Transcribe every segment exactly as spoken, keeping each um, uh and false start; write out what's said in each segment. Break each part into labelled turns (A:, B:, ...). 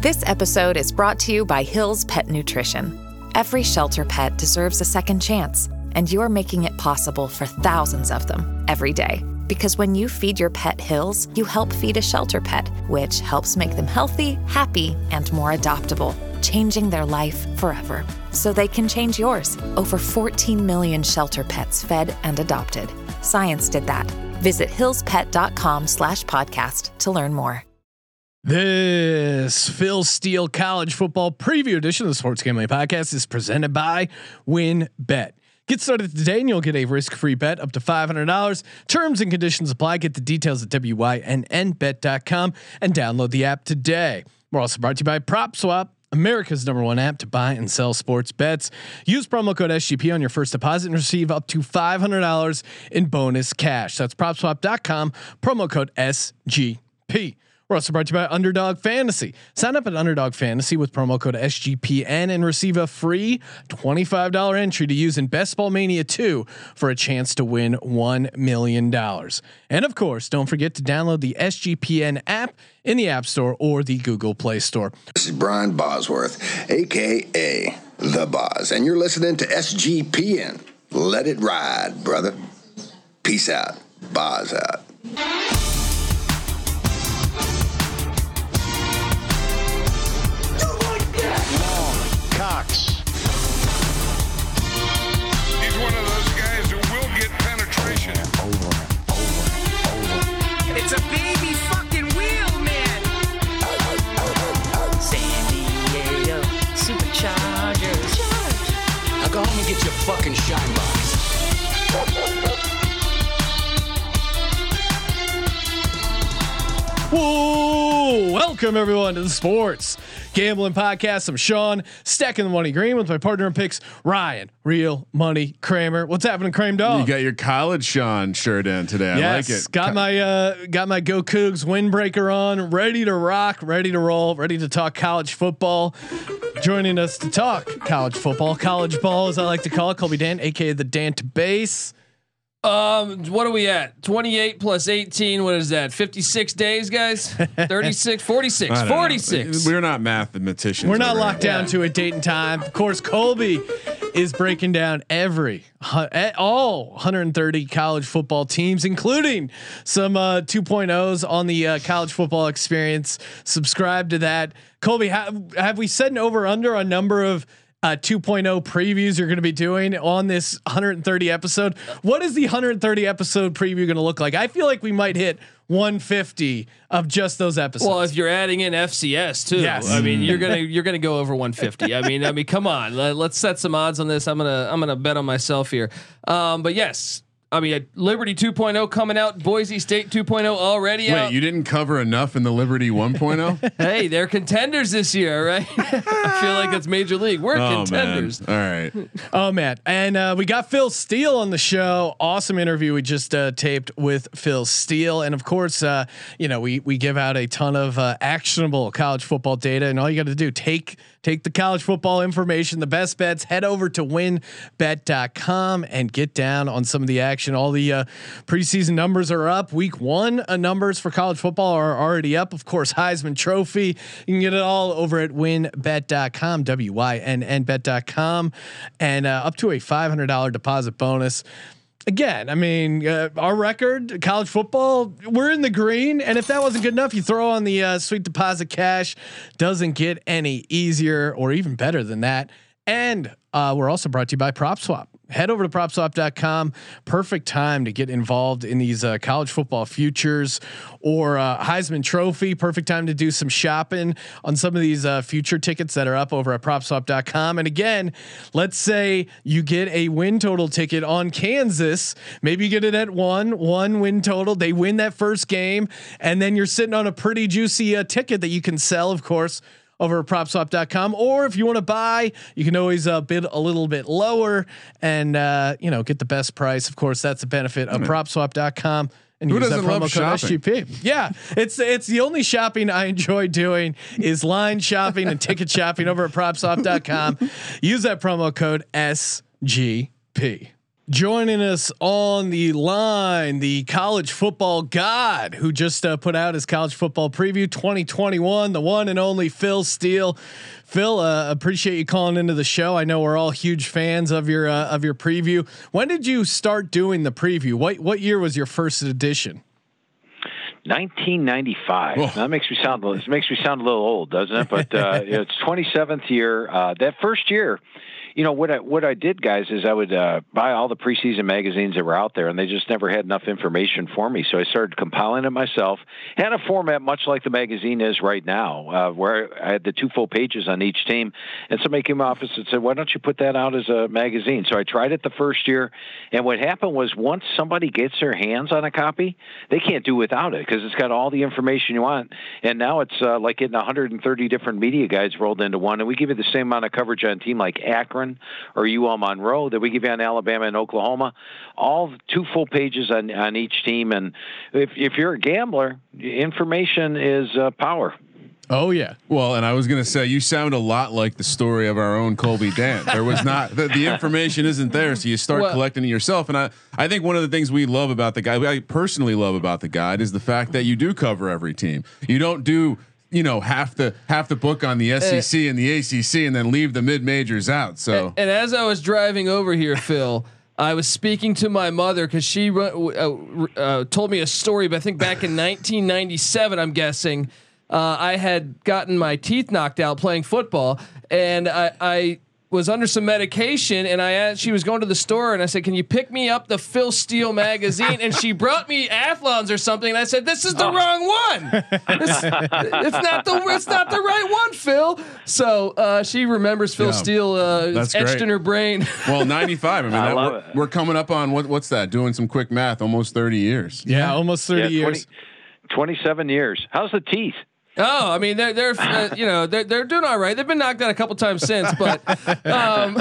A: This episode is brought to you by Hill's Pet Nutrition. Every shelter pet deserves a second chance, and you're making it possible for thousands of them every day. Because when you feed your pet Hills, you help feed a shelter pet, which helps make them healthy, happy, and more adoptable, changing their life forever. So they can change yours. Over fourteen million shelter pets fed and adopted. Science did that. Visit hillspet.com slash podcast to learn more.
B: This Phil Steele College Football Preview Edition of the Sports Gambling Podcast is presented by WynnBET. Get started today and you'll get a risk-free bet up to five hundred dollars. Terms and conditions apply. Get the details at W Y N N bet dot com and download the app today. We're also brought to you by PropSwap, America's number one app to buy and sell sports bets. Use promo code S G P on your first deposit and receive up to five hundred dollars in bonus cash. That's prop swap dot com, promo code S G P. We're also brought to you by Underdog Fantasy. Sign up at Underdog Fantasy with promo code S G P N and receive a free twenty-five dollars entry to use in Best Ball Mania two for a chance to win one million dollars. And of course, don't forget to download the S G P N app in the App Store or the Google Play Store.
C: This is Brian Bosworth, A K A The Boz, and you're listening to S G P N. Let it ride, brother. Peace out. Boz out.
D: Cox. He's one of those guys who will get penetration.
E: Over, over, over.
F: It's a baby fucking wheel, man. San Diego Superchargers.
E: Now go home and get your fucking shine box.
B: Whoa! Welcome everyone to the Sports Gambling Podcast. I'm Sean, stacking the money green with my partner in picks, Ryan, Real Money Kramer. What's happening, Kramer Dog?
G: You got your college Sean shirt in today.
B: Yes,
G: I like it.
B: Got my uh, got my Go Cougs windbreaker on, ready to rock, ready to roll, ready to talk college football. Joining us to talk college football, college ball, as I like to call it, Colby Dan, aka the Dan to Base.
H: Um, what are we at? twenty-eight plus eighteen. What is that? fifty-six days, guys? thirty-six, forty-six, forty-six.
G: Know. We're not mathematicians.
B: We're not
G: right
B: locked down yeah. to a date and time. Of course, Colby is breaking down every all one hundred thirty college football teams, including some uh, two point ohs on the uh, college football experience. Subscribe to that. Colby, have, have we set an over under a number of Uh, two point oh previews you're going to be doing on this one hundred thirty episode? What is the one hundred thirty episode preview going to look like? I feel like we might hit one fifty of just those episodes.
H: Well, if you're adding in F C S too,
B: yes.
H: I mean, you're gonna you're gonna go over one fifty. I mean, I mean, come on, Let, let's set some odds on this. I'm gonna I'm gonna bet on myself here. Um, but yes. I mean, Liberty two point oh coming out, Boise State two point oh already
G: Wait,
H: out.
G: you didn't cover enough in the Liberty one point oh?
H: Hey, they're contenders this year, right? I feel like it's Major League. We're
G: oh,
H: contenders.
G: Man. All right.
B: Oh man, and uh, we got Phil Steele on the show. Awesome interview we just uh, taped with Phil Steele, and of course, uh, you know we we give out a ton of uh, actionable college football data, and all you got to do take take the college football information, the best bets. Head over to win bet dot com and get down on some of the action. All the uh, preseason numbers are up. Week one uh, numbers for college football are already up. Of course, Heisman Trophy. You can get it all over at win bet dot com, W Y N N bet dot com, and uh, up to a five hundred dollars deposit bonus. Again, I mean, uh, our record, college football, we're in the green. And if that wasn't good enough, you throw on the uh, sweet deposit cash. Doesn't get any easier or even better than that. And uh, we're also brought to you by PropSwap. Head over to prop swap dot com. Perfect time to get involved in these uh, college football futures or uh, Heisman Trophy. Perfect time to do some shopping on some of these uh, future tickets that are up over at prop swap dot com. And again, let's say you get a win total ticket on Kansas. Maybe you get it at one, one win total. They win that first game, and then you're sitting on a pretty juicy uh, ticket that you can sell, of course, over at prop swap dot com. Or if you want to buy, you can always uh, bid a little bit lower and uh, you know get the best price. Of course, that's the benefit of prop swap dot com. And
G: who
B: use
G: doesn't
B: that promo
G: love
B: code
G: shopping?
B: S G P. Yeah, it's it's the only shopping I enjoy doing is line shopping and ticket shopping over at prop swap dot com. Use that promo code S G P. Joining us on the line, the college football god who just uh, put out his college football preview twenty twenty-one, the one and only Phil Steele. Phil, uh, appreciate you calling into the show. I know we're all huge fans of your uh, of your preview. When did you start doing the preview? What what year was your first edition?
I: nineteen ninety-five.
G: Whoa.
I: That makes me sound it makes me sound a little old, doesn't it? But uh, it's twenty-seventh year. Uh, that first year, you know what I what I did, guys, is I would uh, buy all the preseason magazines that were out there, and they just never had enough information for me. So I started compiling it myself. Had a format much like the magazine is right now, uh, where I had the two full pages on each team. And somebody came to my office and said, "Why don't you put that out as a magazine?" So I tried it the first year, and what happened was once somebody gets their hands on a copy, they can't do without it because it's got all the information you want. And now it's uh, like getting one hundred thirty different media guides rolled into one, and we give you the same amount of coverage on a team like Akron or U L Monroe that we give you on Alabama and Oklahoma, all two full pages on, on each team. And if, if you're a gambler, information is uh, power.
B: Oh yeah.
G: Well, and I was gonna say you sound a lot like the story of our own Colby Dant. There was not the, the information isn't there, so you start well, collecting it yourself. And I, I think one of the things we love about the guide, I personally love about the guide, is the fact that you do cover every team. You don't do you know half the half the book on the S E C and the A C C, and then leave the mid majors out. So,
H: and, and as I was driving over here, Phil, I was speaking to my mother because she uh, uh, told me a story, but I think back in nineteen ninety-seven, I'm guessing. Uh, I had gotten my teeth knocked out playing football, and I, I was under some medication, and I asked, she was going to the store, and I said, "Can you pick me up the Phil Steele magazine?" And she brought me Athlons or something, and I said, "This is the oh. wrong one. This, it's not the it's not the right one, Phil." So uh, she remembers Phil yeah, Steele. Uh, it's etched great. in her brain.
G: Well, ninety-five. I mean,
I: I
G: that,
I: love
G: we're,
I: it.
G: we're coming up on what what's that? Doing some quick math, almost thirty years.
B: Yeah, almost thirty
I: yeah,
B: years.
I: twenty-seven years. How's the teeth?
H: Oh, I mean, they're they're uh, you know they're they're doing all right. They've been knocked out a couple times since, but um.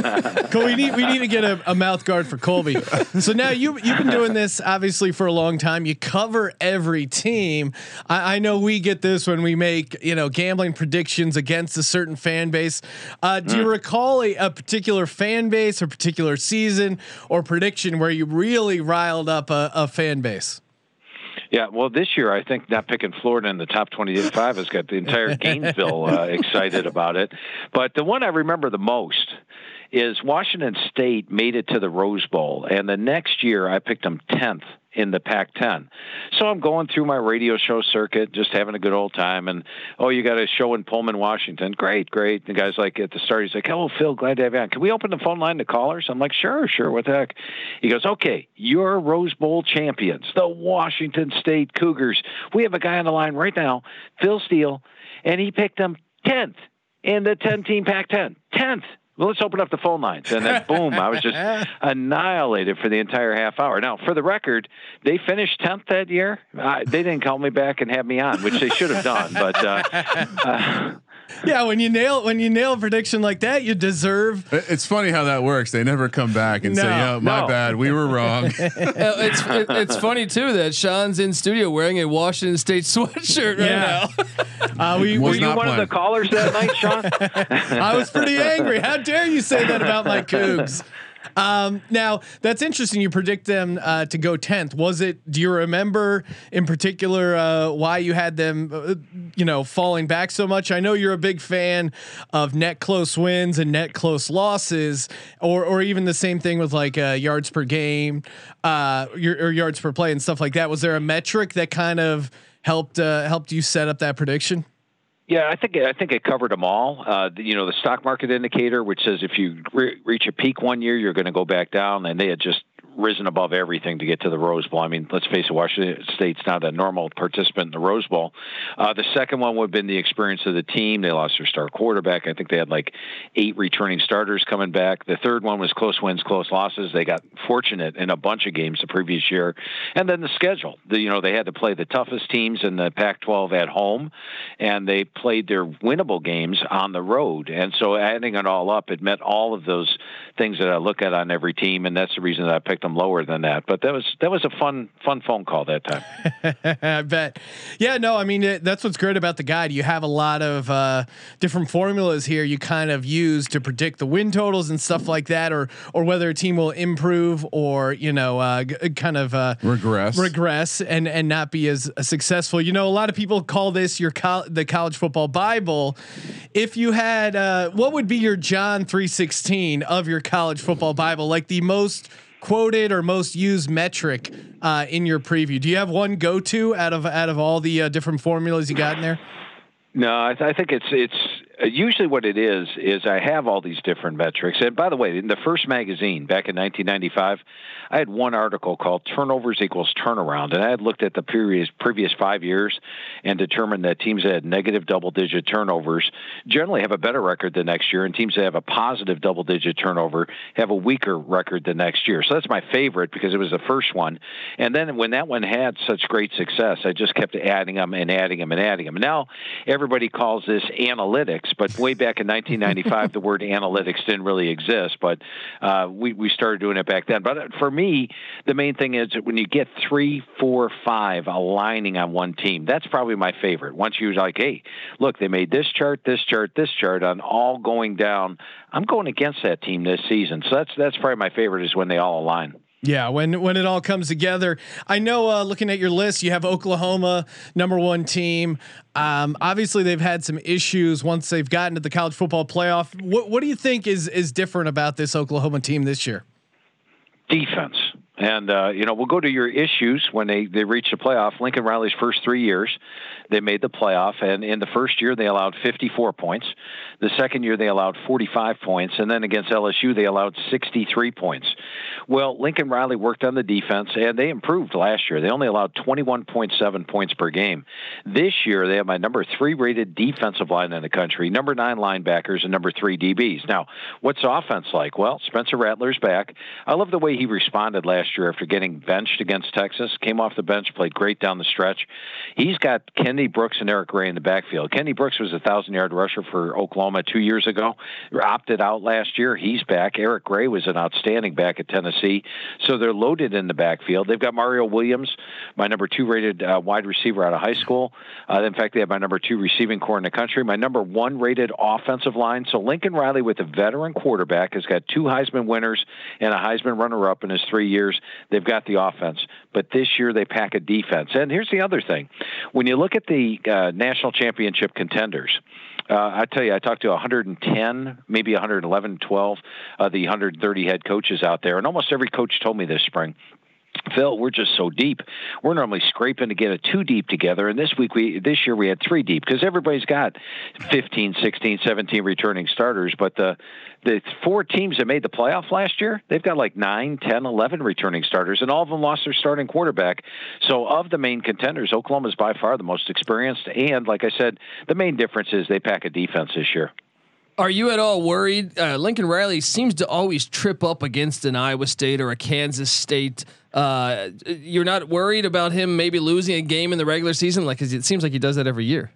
B: we need we need to get a, a mouth guard for Colby. So now you you've been doing this obviously for a long time. You cover every team. I, I know we get this when we make you know gambling predictions against a certain fan base. Uh, do mm. you recall a, a particular fan base or particular season or prediction where you really riled up a, a fan base?
I: Yeah, well, this year I think not picking Florida in the top twenty-five has got the entire Gainesville uh, excited about it. But the one I remember the most is Washington State made it to the Rose Bowl, and the next year I picked them tenth in the Pac ten. So I'm going through my radio show circuit, just having a good old time. And, oh, you got a show in Pullman, Washington. Great, great. The guy's like, at the start, he's like, "Hello, Phil, glad to have you on. Can we open the phone line to callers?" I'm like, sure, sure. What the heck? He goes, "Okay, you're Rose Bowl champions, the Washington State Cougars. We have a guy on the line right now, Phil Steele, and he picked them tenth in the ten-team Pac ten. tenth. Well, let's open up the phone lines." And then boom, I was just annihilated for the entire half hour. Now, for the record, they finished tenth that year. Uh, they didn't call me back and have me on, which they should have done. But uh, uh,
B: yeah, when you nail when you nail a prediction like that, you deserve.
G: It's funny how that works. They never come back and
B: no,
G: say, "Yeah, my
I: no.
G: bad, we were wrong."
H: it's it, it's funny too that Sean's in studio wearing a Washington State sweatshirt right
B: yeah.
H: now.
B: Uh, we,
I: were
G: Was
I: you one
G: playing.
I: of the callers that night, Sean?
B: I was pretty angry. How dare you say that about my Cougs? Um, now that's interesting. You predict them uh, to go tenth. Was it? Do you remember in particular uh, why you had them, uh, you know, falling back so much? I know you're a big fan of net close wins and net close losses, or or even the same thing with like uh, yards per game, uh, your, or yards per play and stuff like that. Was there a metric that kind of helped uh, helped you set up that prediction?
I: Yeah, I think I think it covered them all. Uh, you know, the stock market indicator, which says if you re- reach a peak one year, you're going to go back down, and they had just risen above everything to get to the Rose Bowl. I mean, let's face it, Washington State's not a normal participant in the Rose Bowl. Uh, the second one would have been the experience of the team. They lost their star quarterback. I think they had like eight returning starters coming back. The third one was close wins, close losses. They got fortunate in a bunch of games the previous year. And then the schedule. The, you know, they had to play the toughest teams in the Pac twelve at home, and they played their winnable games on the road. And so adding it all up, it met all of those things that I look at on every team, and that's the reason that I picked them lower than that. But that was that was a fun fun phone call that time.
B: I bet. Yeah, no, I mean it, that's what's great about the guide. You have a lot of uh, different formulas here. You kind of use to predict the win totals and stuff like that, or or whether a team will improve or you know uh, g- kind of uh,
G: regress
B: regress and and not be as uh, successful. You know, a lot of people call this your col- the college football Bible. If you had, uh, what would be your John three sixteen of your college football Bible, like the most quoted or most used metric uh, in your preview? Do you have one go to out of out of all the uh, different formulas you got in there?
I: No, I, th- I think it's it's usually what it is is I have all these different metrics. And by the way, in the first magazine back in nineteen ninety-five, I had one article called "Turnovers Equals Turnaround," and I had looked at the previous previous five years and determined that teams that had negative double-digit turnovers generally have a better record the next year, and teams that have a positive double-digit turnover have a weaker record the next year. So that's my favorite because it was the first one. And then when that one had such great success, I just kept adding them and adding them and adding them. Now everybody calls this analytics. But way back in nineteen ninety-five, the word analytics didn't really exist, but uh, we, we started doing it back then. But for me, the main thing is that when you get three, four, five aligning on one team, that's probably my favorite. Once you're like, hey, look, they made this chart, this chart, this chart on all going down. I'm going against that team this season. So that's that's probably my favorite is when they all align.
B: Yeah, when when it all comes together. I know uh, looking at your list, you have Oklahoma, number one team. Um, obviously, they've had some issues once they've gotten to the college football playoff. What what do you think is is different about this Oklahoma team this year?
I: Defense. And, uh, you know, we'll go to your issues when they, they reach the playoff. Lincoln Riley's first three years, they made the playoff. And in the first year, they allowed fifty-four points. The second year, they allowed forty-five points. And then against L S U, they allowed sixty-three points. Well, Lincoln Riley worked on the defense, and they improved last year. They only allowed twenty-one point seven points per game. This year, they have my number three rated defensive line in the country, number nine linebackers, and number three D Bs. Now, what's offense like? Well, Spencer Rattler's back. I love the way he responded last year after getting benched against Texas. Came off the bench, played great down the stretch. He's got Kenny Brooks and Eric Gray in the backfield. Kenny Brooks was a thousand-yard rusher for Oklahoma two years ago. Opted out last year. He's back. Eric Gray was an outstanding back at Tennessee. So they're loaded in the backfield. They've got Mario Williams, my number two rated uh, wide receiver out of high school. Uh, in fact, they have my number two receiving core in the country, my number one rated offensive line. So Lincoln Riley with a veteran quarterback has got two Heisman winners and a Heisman runner-up in his three years. They've got the offense. But this year they pack a defense. And here's the other thing. When you look at the uh, national championship contenders, Uh, I tell you, I talked to one hundred ten, maybe one hundred eleven, twelve of the one hundred thirty head coaches out there, and almost every coach told me this spring, Phil, we're just so deep. We're normally scraping to get a two deep together. And this week, we this year we had three deep because everybody's got fifteen, sixteen, seventeen returning starters. But the the four teams that made the playoff last year, they've got like nine, ten, eleven returning starters, and all of them lost their starting quarterback. So of the main contenders, Oklahoma is by far the most experienced. And like I said, the main difference is they pack a defense this year.
H: Are you at all worried? Uh, Lincoln Riley seems to always trip up against an Iowa State or a Kansas State. Uh, you're not worried about him maybe losing a game in the regular season? Like, 'cause it seems like he does that every year.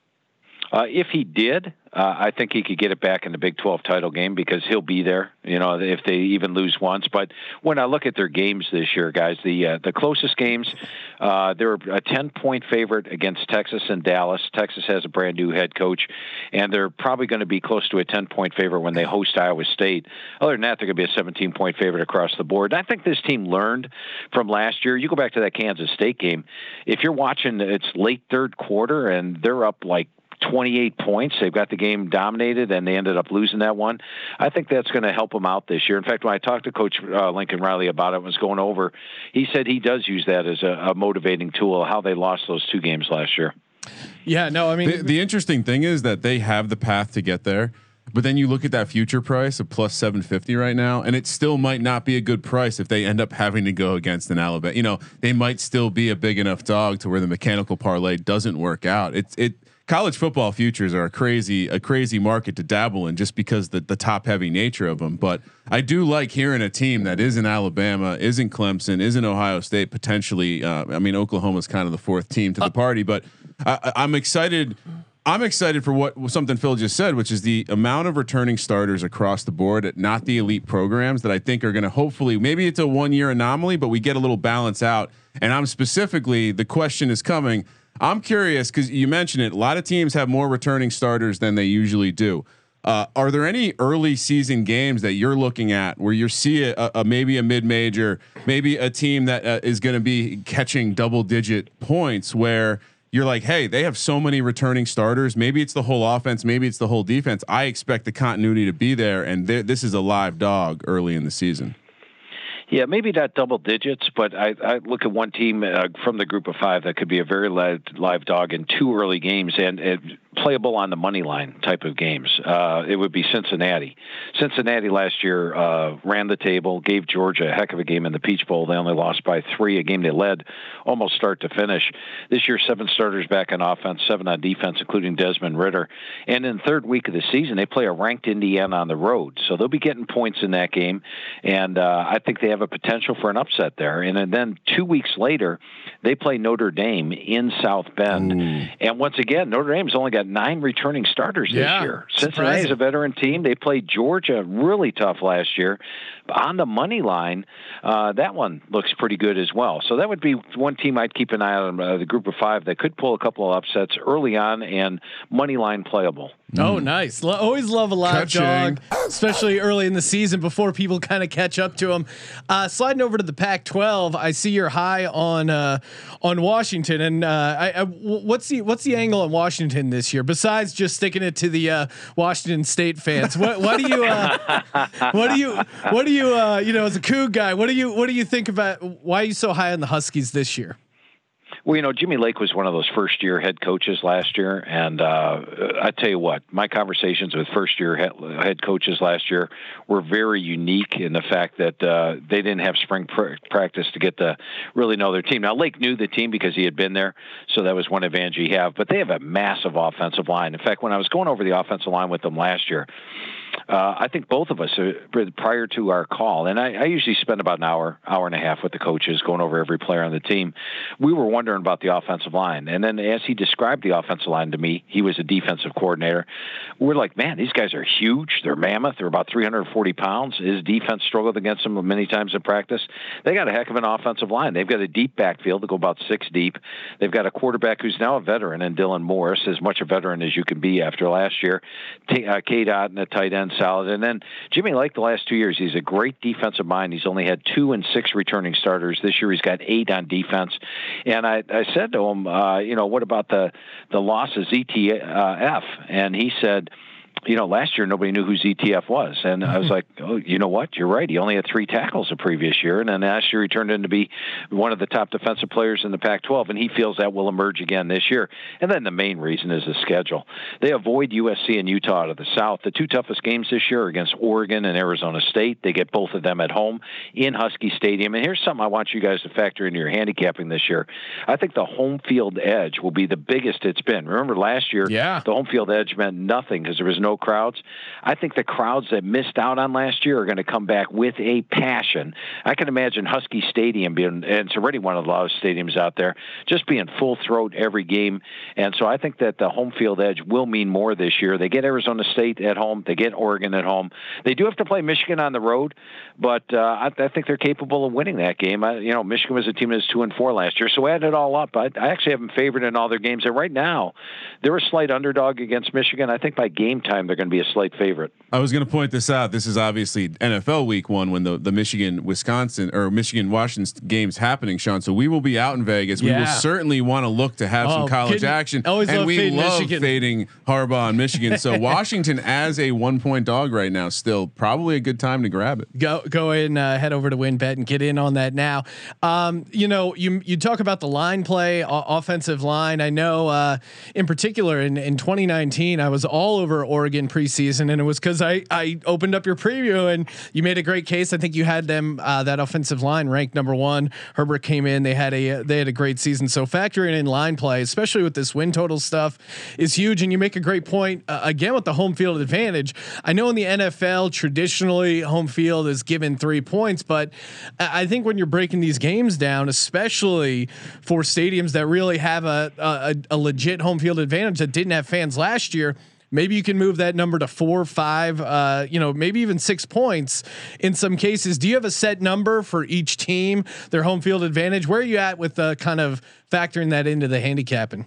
I: Uh, if he did, uh, I think he could get it back in the Big twelve title game because he'll be there, you know, if they even lose once. But when I look at their games this year, guys, the uh, the closest games, uh, they're a ten-point favorite against Texas and Dallas. Texas has a brand-new head coach, and they're probably going to be close to a ten-point favorite when they host Iowa State. Other than that, they're going to be a seventeen-point favorite across the board. And I think this team learned from last year. You go back to that Kansas State game. If you're watching, it's late third quarter, and they're up like twenty-eight points. They've got the game dominated, and they ended up losing that one. I think that's going to help them out this year. In fact, when I talked to Coach uh, Lincoln Riley about it, was going over, he said he does use that as a, a motivating tool, how they lost those two games last year.
B: Yeah, no, I mean,
G: the, the interesting thing is that they have the path to get there, but then you look at that future price of plus seven fifty right now, and it still might not be a good price if they end up having to go against an Alabama. You know, they might still be a big enough dog to where the mechanical parlay doesn't work out. It's it. College football futures are a crazy, a crazy market to dabble in just because the, the top heavy nature of them. But I do like hearing a team that isn't Alabama, isn't Clemson, isn't Ohio State, potentially. Uh, I mean, Oklahoma's kind of the fourth team to the party, but I, I'm excited I'm excited for what something Phil just said, which is the amount of returning starters across the board at not the elite programs that I think are going to hopefully, maybe it's a one year anomaly, but we get a little balance out. And I'm specifically, the question is coming. I'm curious because you mentioned it. A lot of teams have more returning starters than they usually do. Uh, are there any early season games that you're looking at where you see a, a maybe a mid major, maybe a team that uh, is going to be catching double digit points where you're like, hey, they have so many returning starters. Maybe it's the whole offense. Maybe it's the whole defense. I expect the continuity to be there. And this is a live dog early in the season.
I: Yeah, maybe not double digits, but I, I look at one team uh, from the group of five that could be a very live, live dog in two early games and uh, playable on the money line type of games. Uh, it would be Cincinnati. Cincinnati last year uh, ran the table, gave Georgia a heck of a game in the Peach Bowl. They only lost by three, a game they led almost start to finish. This year, seven starters back on offense, seven on defense, including Desmond Ridder. And in the third week of the season, they play a ranked Indiana on the road. So they'll be getting points in that game. And uh, I think they have a potential for an upset there. And then two weeks later, they play Notre Dame in South Bend. Ooh. And once again, Notre Dame's only got nine returning starters this
B: yeah,
I: year. Cincinnati's a veteran team. They played Georgia really tough last year. On the money line, uh, that one looks pretty good as well. So that would be one team I'd keep an eye on, uh, the group of five that could pull a couple of upsets early on and money line playable.
B: Oh, nice. Lo- always love a live Catching. dog, especially early in the season before people kind of catch up to them. Uh, sliding over to the Pac twelve, I see you're high on uh, on Washington, and uh, I, I, what's the what's the angle on Washington this year besides just sticking it to the uh, Washington State fans? What what do you uh, what do you what do you uh, you know as a Coug guy? What do you what do you think about why are you so high on the Huskies this year?
I: Well, you know, Jimmy Lake was one of those first-year head coaches last year, and uh, I tell you what, my conversations with first-year head coaches last year were very unique in the fact that uh, they didn't have spring pr- practice to get to really know their team. Now, Lake knew the team because he had been there, so that was one advantage he have. But they have a massive offensive line. In fact, when I was going over the offensive line with them last year, Uh, I think both of us, uh, prior to our call, and I, I usually spend about an hour, hour and a half with the coaches going over every player on the team. We were wondering about the offensive line. And then as he described the offensive line to me, he was a defensive coordinator. We're like, man, these guys are huge. They're mammoth. They're about three hundred forty pounds. His defense struggled against them many times in practice. They got a heck of an offensive line. They've got a deep backfield to go about six deep. They've got a quarterback who's now a veteran in Dylan Morris, as much a veteran as you can be after last year. T- uh, K-Dot and a tight end solid. And then Jimmy Lake, the last two years, he's a great defensive mind. He's only had two and six returning starters. This year he's got eight on defense. And I, I said to him, uh, you know, what about the, the loss of Z T F? And he said, you know, last year nobody knew who Z T F was. And I was like, oh, you know what? You're right. He only had three tackles the previous year. And then last year he turned into be one of the top defensive players in the Pac twelve. And he feels that will emerge again this year. And then the main reason is the schedule. They avoid U S C and Utah out of the South. The two toughest games this year are against Oregon and Arizona State. They get both of them at home in Husky Stadium. And here's something I want you guys to factor into your handicapping this year. I think the home field edge will be the biggest it's been. Remember last year,
B: yeah.
I: the home field edge meant nothing because there was no crowds. I think the crowds that missed out on last year are going to come back with a passion. I can imagine Husky Stadium being, and it's already one of the loudest stadiums out there, just being full throat every game. And so I think that the home field edge will mean more this year. They get Arizona State at home. They get Oregon at home. They do have to play Michigan on the road, but uh, I, I think they're capable of winning that game. I, you know, Michigan was a team that was two and four last year. So add it all up. I, I actually have them favored in all their games. And right now, they're a slight underdog against Michigan. I think by game time, they're going to be a slight favorite.
G: I was going to point this out. This is obviously N F L week one when the, the Michigan, Wisconsin or Michigan, Washington game's happening, Sean. So we will be out in Vegas.
B: Yeah.
G: We will certainly want to look to have oh, some college kidding. action.
B: Always
G: and
B: love
G: we love
B: Michigan.
G: fading Harbaugh in Michigan. So Washington as a one point dog right now, still probably a good time to grab it.
B: Go, go ahead and uh, head over to WinBet and get in on that now. Um, you know, you, you talk about the line play, o- offensive line. I know uh, in particular in, in twenty nineteen, I was all over Oregon Oregon preseason, and it was because I I opened up your preview and you made a great case. I think you had them uh, that offensive line ranked number one. Herbert came in; they had a they had a great season. So factoring in line play, especially with this win total stuff, is huge. And you make a great point uh, again with the home field advantage. I know in the N F L traditionally home field is given three points, but I think when you're breaking these games down, especially for stadiums that really have a a, a legit home field advantage that didn't have fans last year, maybe you can move that number to four, five, uh, you know, maybe even six points in some cases. Do you have a set number for each team, their home field advantage? Where are you at with uh, kind of factoring that into the handicapping?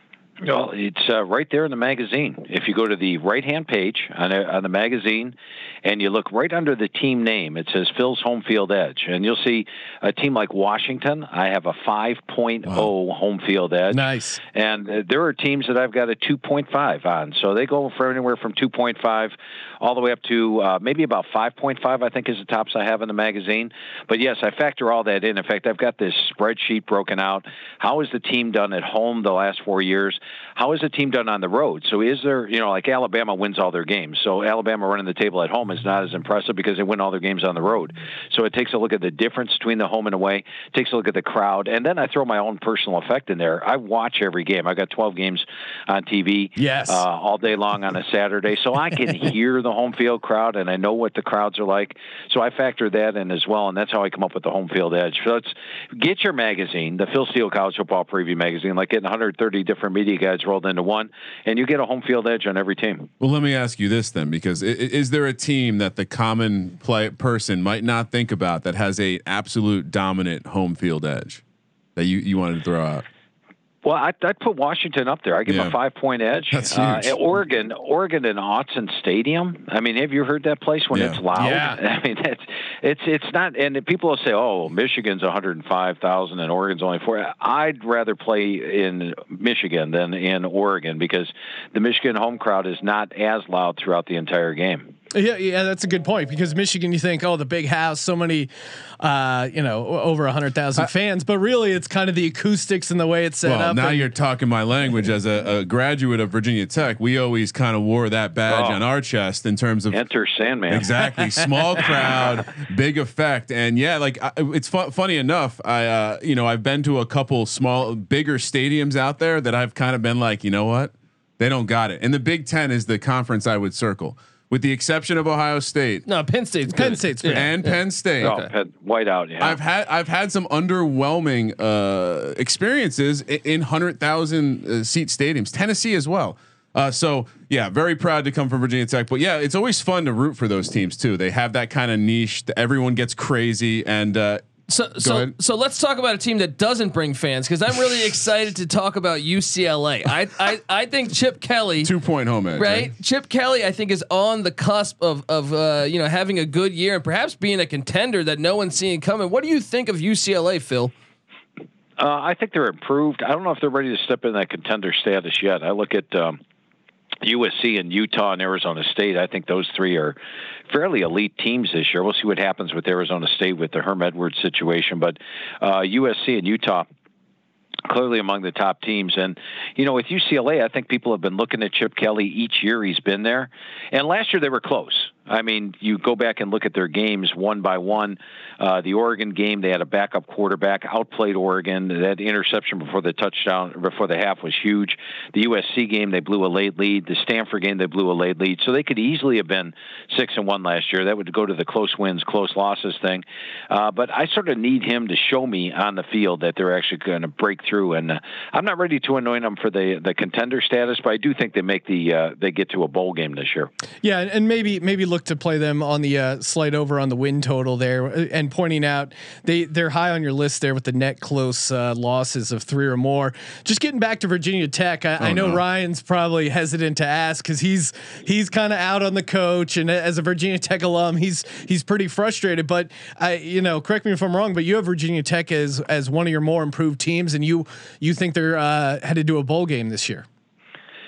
I: Well, it's uh, right there in the magazine. If you go to the right-hand page on, a, on the magazine and you look right under the team name, it says Phil's Home Field Edge. And you'll see a team like Washington. I have a five point oh wow. home field edge.
B: Nice.
I: And uh, there are teams that I've got a two point five on. So they go for anywhere from two point five all the way up to uh, maybe about five point five, I think is the tops I have in the magazine. But yes, I factor all that in. In fact, I've got this spreadsheet broken out. How has the team done at home the last four years? How is the team done on the road? So is there, you know, like Alabama wins all their games. So Alabama running the table at home is not as impressive because they win all their games on the road. So it takes a look at the difference between the home and away, takes a look at the crowd, and then I throw my own personal effect in there. I watch every game. I got twelve games on T V
B: yes.
I: uh, all day long on a Saturday. So I can hear the home field crowd, and I know what the crowds are like. So I factor that in as well, and that's how I come up with the home field edge. So let's get your magazine, the Phil Steele College Football Preview magazine, like getting one hundred thirty different media guides rolled into one, and you get a home field edge on every team.
G: Well, let me ask you this then, because is, is there a team that the common play person might not think about that has a absolute dominant home field edge that you, you wanted to throw out?
I: Well, I'd, I'd put Washington up there. I give
G: yeah.
I: them a five-point edge.
G: That's huge.
I: Uh, Oregon, Oregon and Autzen Stadium. I mean, have you heard that place when
G: yeah.
I: it's loud?
B: Yeah.
I: I mean, that's it's it's not. And people will say, "Oh, Michigan's one hundred five thousand and Oregon's only four." I'd rather play in Michigan than in Oregon because the Michigan home crowd is not as loud throughout the entire game.
B: Yeah, yeah, that's a good point because Michigan, you think, oh, the big house, so many, uh, you know, over a hundred thousand fans, but really, it's kind of the acoustics and the way it's set
G: well,
B: up.
G: Now
B: and
G: you're talking my language as a, a graduate of Virginia Tech. We always kind of wore that badge
I: oh.
G: on our chest in terms of
I: enter Sandman.
G: Exactly, small crowd, big effect, and yeah, like I, it's fu- funny enough. I, uh, you know, I've been to a couple small, bigger stadiums out there that I've kind of been like, you know what, they don't got it. And the Big Ten is the conference I would circle. With the exception of Ohio State,
H: no, Penn State's
B: Penn
H: good.
B: State's
H: yeah.
G: and
H: yeah.
G: Penn State,
I: Oh, okay. Whiteout. Yeah,
G: I've had I've had some underwhelming uh, experiences in, in hundred thousand uh, seat stadiums. Tennessee as well. Uh, so yeah, very proud to come from Virginia Tech. But yeah, it's always fun to root for those teams too. They have that kind of niche that everyone gets crazy and. Uh,
H: So so
G: ahead.
H: so let's talk about a team that doesn't bring fans because I'm really excited to talk about U C L A. I I I think Chip Kelly
G: two point home edge,
H: right?
G: right?
H: Chip Kelly I think is on the cusp of of uh, you know having a good year and perhaps being a contender that no one's seeing coming. What do you think of U C L A, Phil?
I: Uh, I think they're improved. I don't know if they're ready to step in that contender status yet. I look at um, U S C and Utah and Arizona State. I think those three are fairly elite teams this year. We'll see what happens with Arizona State with the Herm Edwards situation, but uh, U S C and Utah clearly among the top teams. And, you know, with U C L A, I think people have been looking at Chip Kelly each year he's been there. And last year they were close. I mean, you go back and look at their games one by one. Uh, the Oregon game, they had a backup quarterback, outplayed Oregon. That interception before the touchdown, before the half was huge. The U S C game, they blew a late lead. The Stanford game, they blew a late lead. So they could easily have been six and one last year. That would go to the close wins, close losses thing. Uh, but I sort of need him to show me on the field that they're actually going to break through. And uh, I'm not ready to anoint them for the the contender status, but I do think they make the uh, they get to a bowl game this year.
B: Yeah, and maybe maybe look to play them on the uh, slide over on the win total there, and pointing out they they're high on your list there with the net close uh, losses of three or more. Just getting back to Virginia Tech, I, oh, I know no. Ryan's probably hesitant to ask because he's he's kind of out on the coach, and as a Virginia Tech alum, he's he's pretty frustrated. But I, you know, correct me if I'm wrong, but you have Virginia Tech as as one of your more improved teams, and you you think they're uh, headed to a bowl game this year.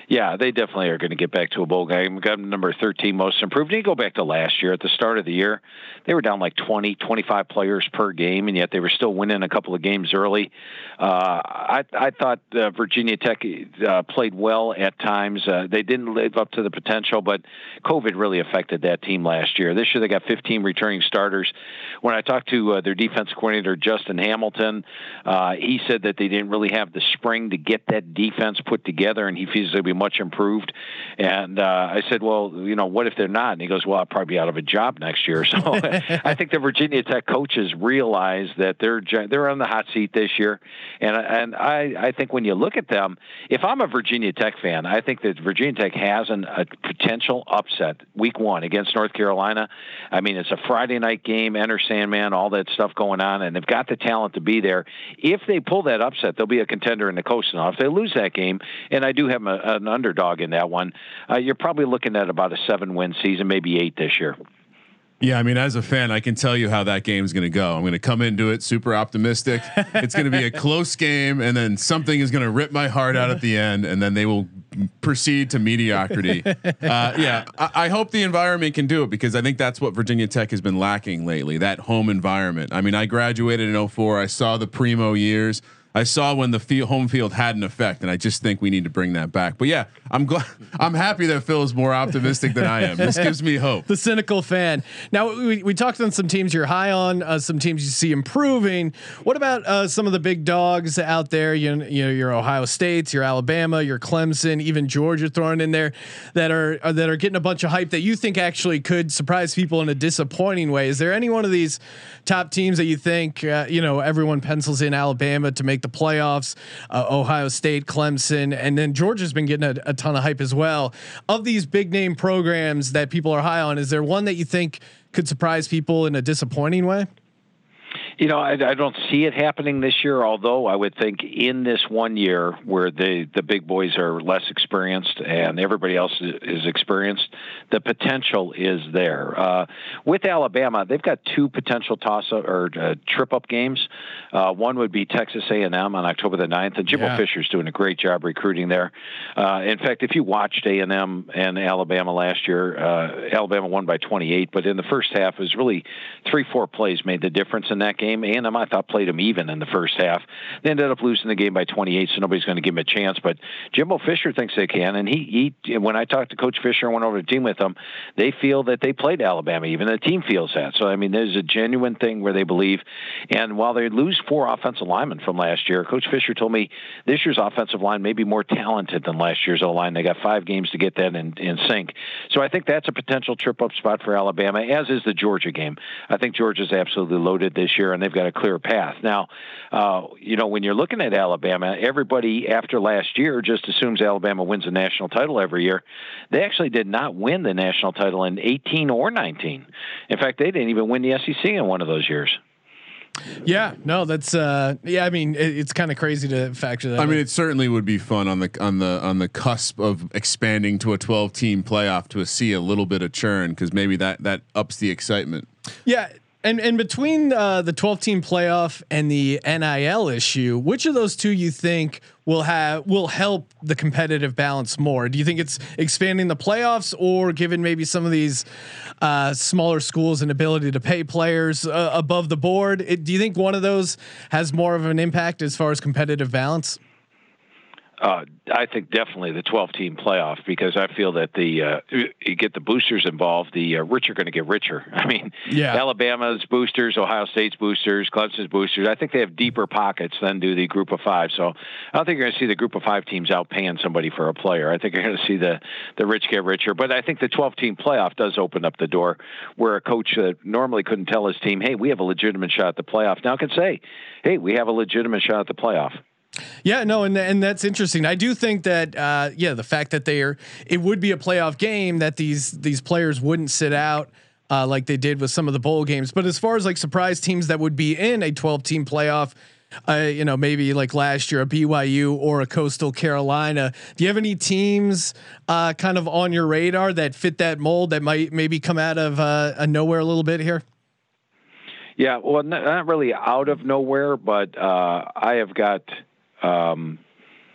I: Yeah, they definitely are going to get back to a bowl game. Got number thirteen most improved. And you go back to last year at the start of the year, they were down like twenty, twenty-five players per game, and yet they were still winning a couple of games early. Uh, I, I thought uh, Virginia Tech uh, played well at times. Uh, they didn't live up to the potential, but COVID really affected that team last year. This year they got fifteen returning starters. When I talked to uh, their defense coordinator, Justin Hamilton, uh, he said that they didn't really have the spring to get that defense put together, and he feels they'll be much improved. And uh, I said, well, you know, what if they're not? And he goes, well, I'll probably be out of a job next year. So I think the Virginia Tech coaches realize that they're they're on the hot seat this year. And and I, I think when you look at them, if I'm a Virginia Tech fan, I think that Virginia Tech has an, a potential upset week one against North Carolina. I mean, it's a Friday night game, Enter Sandman, all that stuff going on, and they've got the talent to be there. If they pull that upset, they'll be a contender in the Coast. Now, if they lose that game, and I do have a, an underdog in that one, uh, you're probably looking at about a seven-win season, maybe eight this year.
G: Yeah, I mean, as a fan, I can tell you how that game's going to go. I'm going to come into it super optimistic. It's going to be a close game, and then something is going to rip my heart out at the end, and then they will proceed to mediocrity. Uh, yeah, I, I hope the environment can do it, because I think that's what Virginia Tech has been lacking lately, that home environment. I mean, I graduated in oh four. I saw the primo years. I saw when the field, home field had an effect, and I just think we need to bring that back. But yeah, I'm glad, I'm happy that Phil is more optimistic than I am. This gives me hope.
B: The cynical fan. Now we, we talked on some teams you're high on, uh, some teams you see improving. What about uh, some of the big dogs out there? You, you know, your Ohio States, your Alabama, your Clemson, even Georgia thrown in there that are, are that are getting a bunch of hype that you think actually could surprise people in a disappointing way. Is there any one of these top teams that you think uh, you know everyone pencils in Alabama to make the playoffs, uh, Ohio State, Clemson, and then Georgia's been getting a, a ton of hype as well? Of these big name programs that people are high on, is there one that you think could surprise people in a disappointing way?
I: You know, I, I don't see it happening this year, although I would think in this one year where the, the big boys are less experienced and everybody else is, is experienced, the potential is there. Uh, with Alabama, they've got two potential toss-up or uh, trip-up games. Uh, one would be Texas A and M on October the ninth, and Jimbo yeah. Fisher's doing a great job recruiting there. Uh, in fact, if you watched A and M and Alabama last year, uh, Alabama won by twenty-eight, but in the first half, it was really three, four plays made the difference in that game. A and M, I thought, played them even in the first half. They ended up losing the game by twenty-eight, so nobody's going to give them a chance. But Jimbo Fisher thinks they can, and he, he when I talked to Coach Fisher and went over to the team with them, they feel that they played Alabama even. The team feels that. So, I mean, there's a genuine thing where they believe. And while they lose four offensive linemen from last year, Coach Fisher told me this year's offensive line may be more talented than last year's O-line. They got five games to get that in, in sync. So I think that's a potential trip-up spot for Alabama, as is the Georgia game. I think Georgia's absolutely loaded this year, and they've got a clear path. Now, uh, you know, when you're looking at Alabama, everybody after last year just assumes Alabama wins a national title every year. They actually did not win the national title in eighteen or nineteen. In fact, they didn't even win the S E C in one of those years.
B: Yeah, no, that's uh, yeah. I mean, it, it's kind of crazy to factor that.
G: I
B: in.
G: mean, it certainly would be fun on the on the on the cusp of expanding to a twelve team playoff to see a little bit of churn, because maybe that that ups the excitement.
B: Yeah. And and between uh, the twelve team playoff and the N I L issue, which of those two you think will have will help the competitive balance more? Do you think it's expanding the playoffs, or giving maybe some of these uh, smaller schools an ability to pay players uh, above the board? It, do you think one of those has more of an impact as far as competitive balance?
I: Uh, I think definitely the twelve team playoff, because I feel that the uh, you get the boosters involved, the uh, rich are going to get richer. I mean, yeah. Alabama's boosters, Ohio State's boosters, Clemson's boosters, I think they have deeper pockets than do the group of five. So I don't think you're going to see the group of five teams out paying somebody for a player. I think you're going to see the, the rich get richer. But I think the twelve team playoff does open up the door where a coach that normally couldn't tell his team, hey, we have a legitimate shot at the playoff, now can say, hey, we have a legitimate shot at the playoff.
B: Yeah, no, and and that's interesting. I do think that, uh, yeah, the fact that they are, it would be a playoff game that these these players wouldn't sit out uh, like they did with some of the bowl games. But as far as like surprise teams that would be in a twelve team playoff, uh, you know, maybe like last year, a B Y U or a Coastal Carolina. Do you have any teams uh, kind of on your radar that fit that mold that might maybe come out of uh, a nowhere a little bit here?
I: Yeah, well, not, not really out of nowhere, but uh, I have got. Um,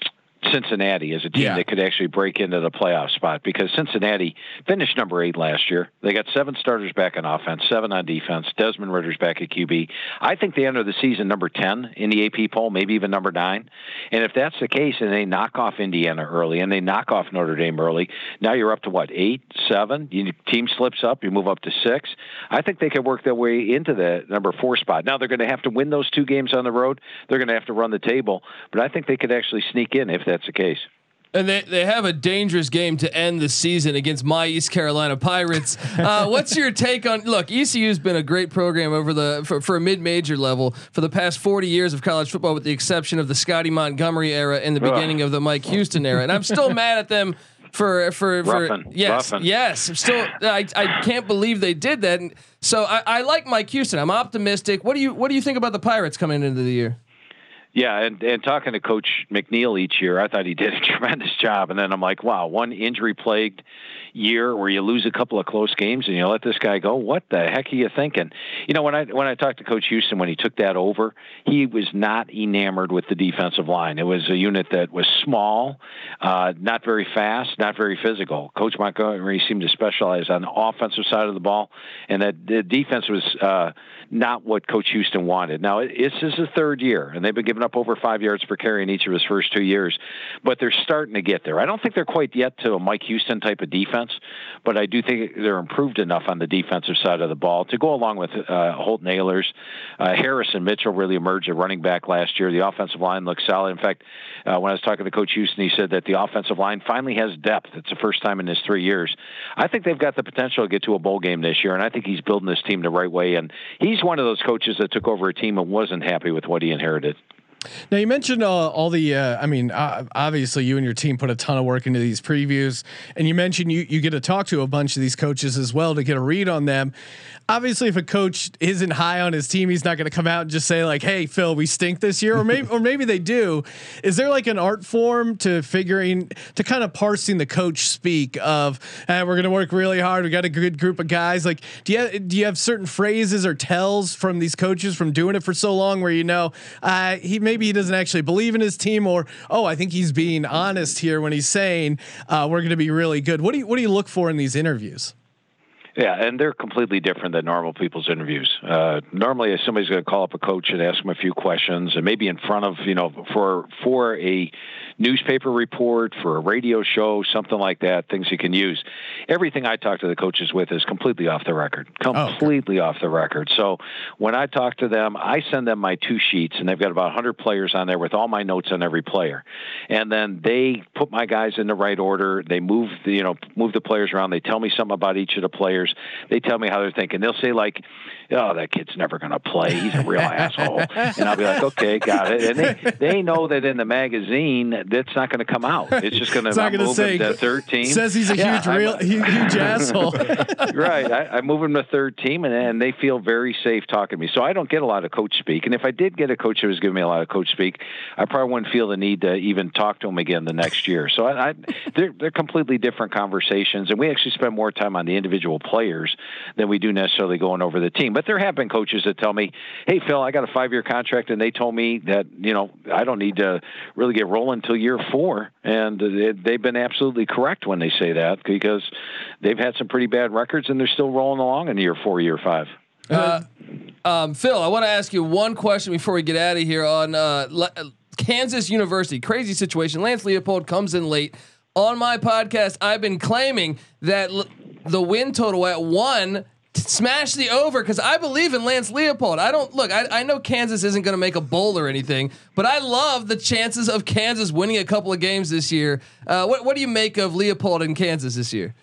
I: Cincinnati as a team
B: Yeah.
I: that could actually break into the playoff spot, because Cincinnati finished number eight last year. They got seven starters back on offense, seven on defense. Desmond Ritter's back at Q B. I think they enter the season number ten in the A P poll, maybe even number nine. And if that's the case, and they knock off Indiana early and they knock off Notre Dame early, now you're up to what, eight, seven? Your team slips up, you move up to six. I think they could work their way into the number four spot. Now they're going to have to win those two games on the road. They're going to have to run the table, but I think they could actually sneak in if that's the case.
H: And they, they have a dangerous game to end the season against my East Carolina Pirates. Uh, what's your take on? Look, E C U's been a great program over the for, for a mid-major level for the past forty years of college football, with the exception of the Scotty Montgomery era and the beginning of the Mike Houston era. And I'm still mad at them for for for
I: Ruffin,
H: yes
I: Ruffin.
H: yes. I'm still I I can't believe they did that. And so I, I like Mike Houston. I'm optimistic. What do you what do you think about the Pirates coming into the year?
I: Yeah, and, and talking to Coach McNeil each year, I thought he did a tremendous job. And then I'm like, wow, one injury-plagued year where you lose a couple of close games and you let this guy go. What the heck are you thinking? You know, when I when I talked to Coach Houston when he took that over, he was not enamored with the defensive line. It was a unit that was small, uh, not very fast, not very physical. Coach Montgomery seemed to specialize on the offensive side of the ball, and that the defense was uh, not what Coach Houston wanted. Now, it's his third year, and they've been giving up over five yards per carry in each of his first two years, but they're starting to get there. I don't think they're quite yet to a Mike Houston type of defense, but I do think they're improved enough on the defensive side of the ball to go along with uh, Holton Ahlers. Uh, Harrison Mitchell really emerged at running back last year. The offensive line looks solid. In fact, uh, when I was talking to Coach Houston, he said that the offensive line finally has depth. It's the first time in his three years. I think they've got the potential to get to a bowl game this year, and I think he's building this team the right way. And he's one of those coaches that took over a team and wasn't happy with what he inherited.
B: Now you mentioned uh, all the. Uh, I mean, uh, obviously you and your team put a ton of work into these previews, and you mentioned you you get to talk to a bunch of these coaches as well to get a read on them. Obviously, if a coach isn't high on his team, he's not going to come out and just say like, "Hey, Phil, we stink this year," or maybe or maybe they do. Is there like an art form to figuring to kind of parsing the coach speak of, hey, "We're going to work really hard. We got a good group of guys." Like, do you have, do you have certain phrases or tells from these coaches from doing it for so long where you know uh, he may Maybe he doesn't actually believe in his team, or oh, I think he's being honest here when he's saying uh, we're going to be really good. What do you what do you look for in these interviews?
I: Yeah, and they're completely different than normal people's interviews. Uh, normally, if somebody's going to call up a coach and ask him a few questions, and maybe in front of, you know, for for a newspaper report, for a radio show, something like that, things you can use. Everything I talk to the coaches with is completely off the record, completely oh, okay. off the record. So when I talk to them, I send them my two sheets, and they've got about one hundred players on there with all my notes on every player. And then they put my guys in the right order. They move the, you know, move the players around. They tell me something about each of the players. They tell me how they're thinking. They'll say like, "Oh, that kid's never going to play. He's a real asshole." And I'll be like, "Okay, got it." And they, they know that in the magazine that's not going to come out. It's just going to move
B: say,
I: him to third team.
B: Says he's a yeah, huge, real, huge, huge asshole.
I: Right. I, I move him to third team, and, and they feel very safe talking to me. So I don't get a lot of coach speak. And if I did get a coach who was giving me a lot of coach speak, I probably wouldn't feel the need to even talk to him again the next year. So I, I, they're they're completely different conversations, and we actually spend more time on the individual players than we do necessarily going over the team. But there have been coaches that tell me, "Hey, Phil, I got a five-year contract," and they told me that, you know, I don't need to really get rolling until year four. And they've been absolutely correct when they say that, because they've had some pretty bad records and they're still rolling along in year four, year five.
H: Uh, um, Phil, I want to ask you one question before we get out of here on uh, Le- Kansas University. Crazy situation. Lance Leopold comes in late. On my podcast, I've been claiming that l- the win total at one smash the over, because I believe in Lance Leopold. I don't look. I, I know Kansas isn't going to make a bowl or anything, but I love the chances of Kansas winning a couple of games this year. Uh, what what do you make of Leopold in Kansas this year?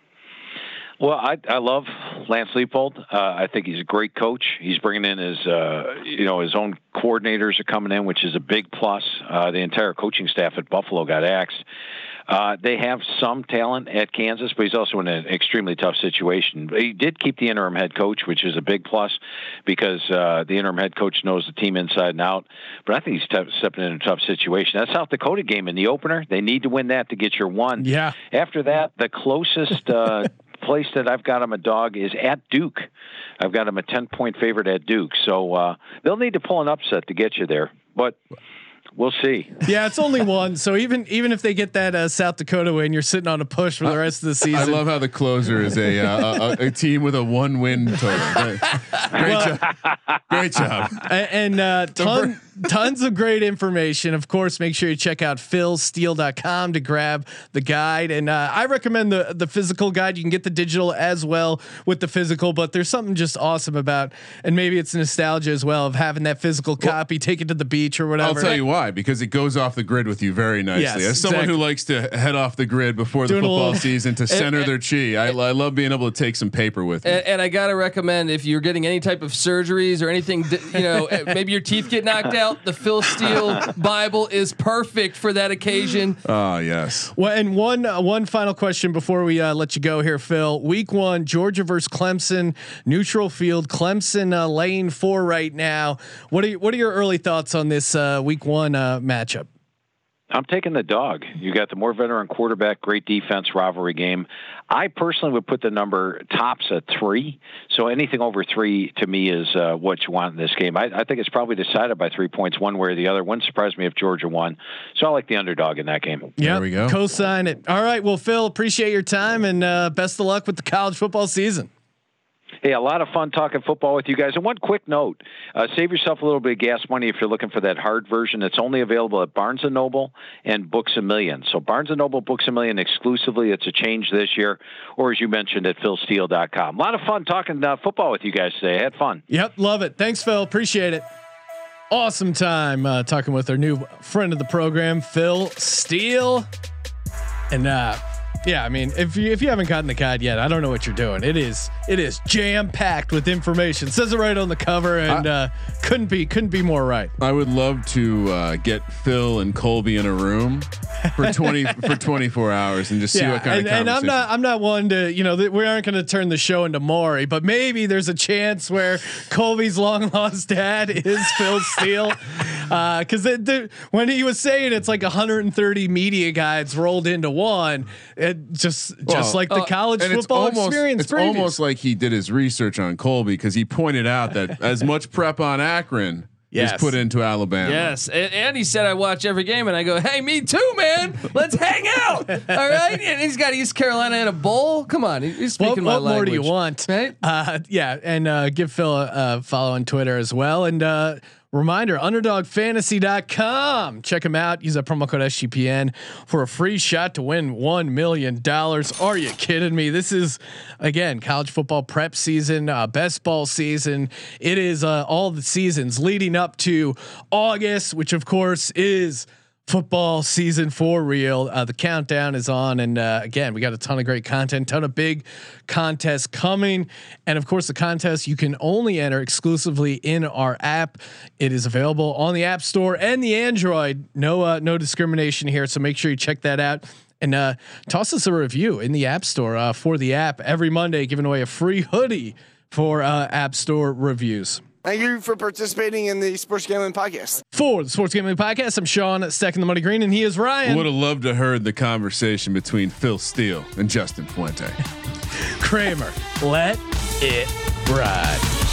I: Well, I I love Lance Leopold. Uh, I think he's a great coach. He's bringing in his uh, you know his own coordinators are coming in, which is a big plus. Uh, the entire coaching staff at Buffalo got axed. Uh, they have some talent at Kansas, but he's also in an extremely tough situation. He did keep the interim head coach, which is a big plus, because uh, the interim head coach knows the team inside and out. But I think he's t- stepping in a tough situation. That South Dakota game in the opener, they need to win that to get your one.
B: Yeah.
I: After that, the closest uh, place that I've got him a dog is at Duke. I've got him a ten-point favorite at Duke. So uh, they'll need to pull an upset to get you there. But we'll see.
B: Yeah, it's only one. So even even if they get that uh, South Dakota win, you're sitting on a push for the rest of the season.
G: I love how the closer is a uh, a, a team with a one win total. Great, great
B: Well,
G: job. Great job.
B: A- And uh, ton, tons of great information. Of course, make sure you check out phil steele dot com to grab the guide. And uh, I recommend the the physical guide. You can get the digital as well with the physical, but there's something just awesome about, and maybe it's nostalgia as well, of having that physical well, copy, take it to the beach or whatever.
G: I'll tell you why, because it goes off the grid with you very nicely.
B: Yes,
G: As someone
B: exactly.
G: who likes to head off the grid before
B: Doing
G: the
B: a
G: football
B: little-
G: season to center their chi, I, I love being able to take some paper with me.
H: And, and I gotta recommend, if you're getting any type of surgeries or anything, you know, maybe your teeth get knocked out, the Phil Steele Bible is perfect for that occasion.
G: Oh yes.
B: Well, and one uh, one final question before we uh, let you go here, Phil. Week one, Georgia versus Clemson, neutral field. Clemson uh, lane four right now. What are you, what are your early thoughts on this uh, week one uh, matchup?
I: I'm taking the dog. You got the more veteran quarterback, great defense, rivalry game. I personally would put the number tops at three. So anything over three to me is uh, what you want in this game. I, I think it's probably decided by three points one way or the other. Wouldn't surprise me if Georgia won. So I like the underdog in that game.
B: Yeah,
G: there we go.
B: Co-sign it. All right. Well, Phil, appreciate your time and uh, best of luck with the college football season.
I: Hey, a lot of fun talking football with you guys. And one quick note, uh, save yourself a little bit of gas money if you're looking for that hard version. It's only available at Barnes and Noble and Books A Million. So Barnes and Noble, Books A Million exclusively. It's a change this year, or as you mentioned, at phil steele dot com. A lot of fun talking uh, football with you guys today. I had fun.
B: Yep. Love it. Thanks, Phil. Appreciate it. Awesome time uh, talking with our new friend of the program, Phil Steele. And uh, yeah, I mean, if you if you haven't gotten the guide yet, I don't know what you're doing. It is it is jam packed with information. It says it right on the cover, and I, uh, couldn't be couldn't be more right.
G: I would love to uh, get Phil and Colby in a room for twenty for twenty-four hours and just see
B: Yeah,
G: what kind
B: and,
G: of
B: and
G: conversation.
B: I'm not I'm not one to you know th- we aren't going to turn the show into Maury, but maybe there's a chance where Colby's long lost dad is Phil Steele, because uh, when he was saying it's like one hundred thirty media guides rolled into one, it just
G: Well,
B: just like the
H: uh,
B: college
G: and
B: football
G: it's almost,
B: experience.
G: It's
B: previous.
G: almost like he did his research on Colby, because he pointed out that as much prep on Akron
B: Yes.
G: is put into Alabama.
H: Yes, and, and he said I watch every game, and I go, "Hey, me too, man. Let's hang out." All right, and he's got East Carolina in a bowl. Come on, he's speaking
B: what,
H: my
B: what more
H: language.
B: do you want?
H: Right?
B: Uh, yeah, and uh, give Phil a, a follow on Twitter as well. And uh, reminder, underdog fantasy dot com. Check him out. Use that promo code S G P N for a free shot to win one million dollars. Are you kidding me? This is, again, college football prep season, uh, best ball season. It is uh, all the seasons leading up to August, which of course is football season for real. Uh, the countdown is on, and uh, again, we got a ton of great content, ton of big contests coming, and of course, the contest you can only enter exclusively in our app. It is available on the App Store and the Android. No, uh, no discrimination here, so make sure you check that out. And uh, toss us a review in the App Store uh, for the app every Monday, giving away a free hoodie for uh, App Store reviews.
J: Thank you for participating in the Sports Gambling Podcast.
B: For the Sports Gambling Podcast, I'm Sean, stacking the money green, and he is Ryan.
G: Would have loved to heard the conversation between Phil Steele and Justin Fuente.
B: Kramer, let it ride.